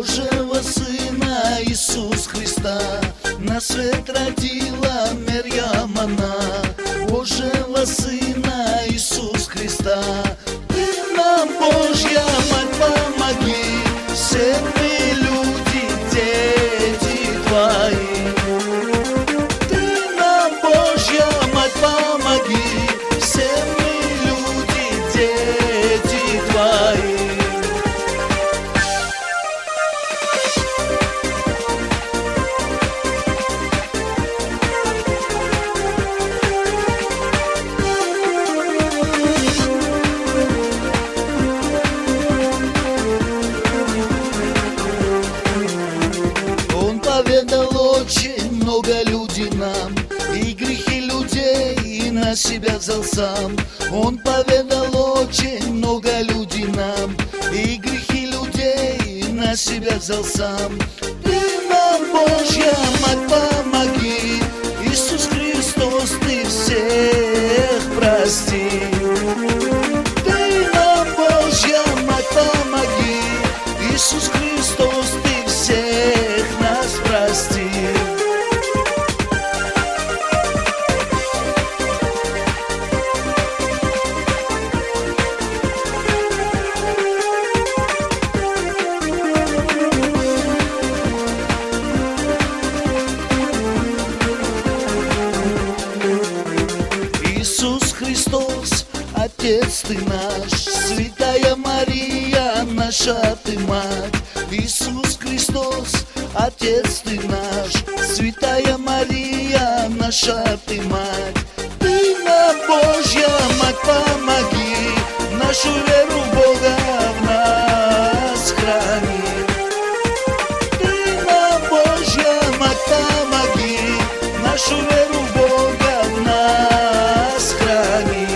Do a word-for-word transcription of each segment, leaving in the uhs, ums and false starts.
Божьего Сына Иисус Христа, на свет родила Марьям она. Божьего Сына Иисус Христа, Ты нам, Божья Мать, помоги, все мы люди, дети Твои. Ты нам, Божья Мать, помоги, все мы люди, дети Твои. Поведал очень много людей нам, и грехи людей и на себя взял сам. Он поведал очень много людей нам, и грехи людей и на себя взял сам. Ты нам, Божья Мать, помоги, Иисус Христос, Ты всех прости. Ты нам, Божья Мать, помоги, Иисус Христос, Ты всех нас прости. Иисус Христос, Отец Ты наш, Святая Мария, наша Ты Мать. Иисус Христос, Отец Ты наш, Святая Мария, наша Ты Мать. Ты нам, Божья Мать, помоги, нашу веру в Бога в нас храни. Ты нам, Божья Мать, помоги, нашу веру в Бога в нас храни.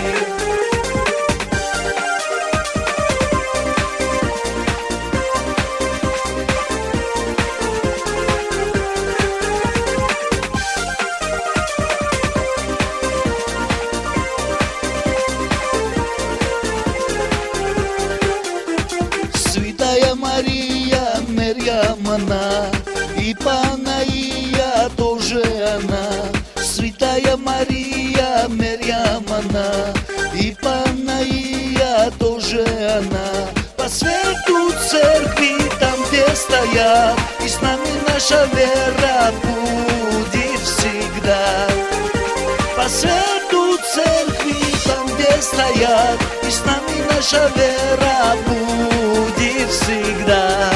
Святая Мария, Марьям она, и Панаия тоже она. Святая Мария, Марьям она, и Панаия тоже она. По свету церкви, там где стоят, и с нами наша вера будет всегда. По свету церкви, там где стоят, и с нами наша вера будет всегда.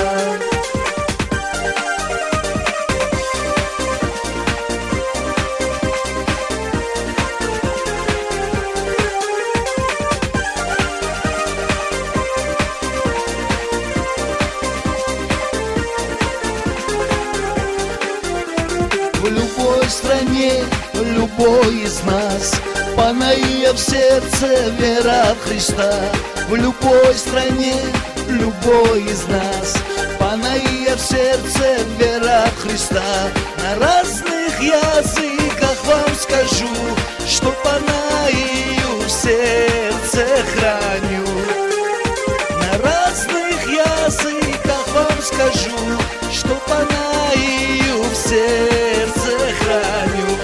В любой стране, любой из нас, Панаия в сердце, вера в Христа. В любой стране, любой из нас, Панаия в сердце, вера в Христа. На разных языках вам скажу, что Панаию в сердце храню. На разных языках вам скажу, что Панаию в сердце храню.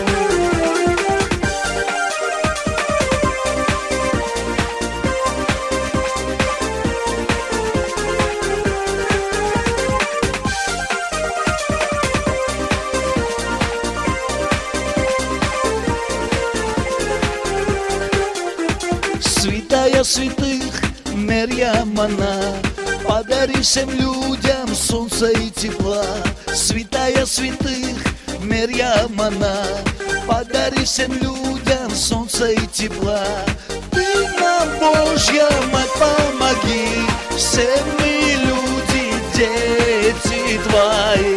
Святая святых, Марьям она, подари всем людям солнца и тепла. Святая святых, Марьям она, подари всем людям солнца и тепла. Ты нам, Божья Мать, помоги, все мы люди, дети Твои.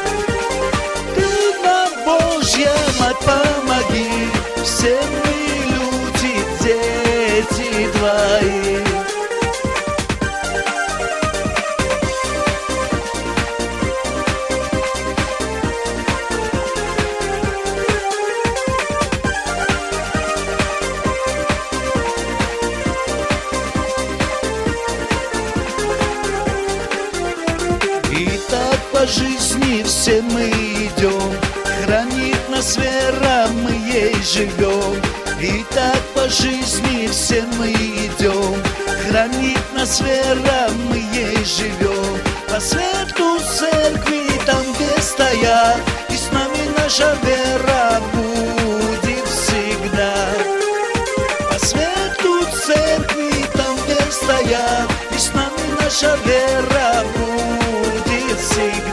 Ты нам, Божья Мать, помоги, все мы люди, дети Твои. И так по жизни все мы идем, хранит нас вера, мы ей живем. И так по жизни все мы идем, хранит нас вера, мы ей живем. По свету церкви, там где стоят, и с нами наша вера будет всегда. По свету церкви, там где стоят, и с нами наша вера будет всегда.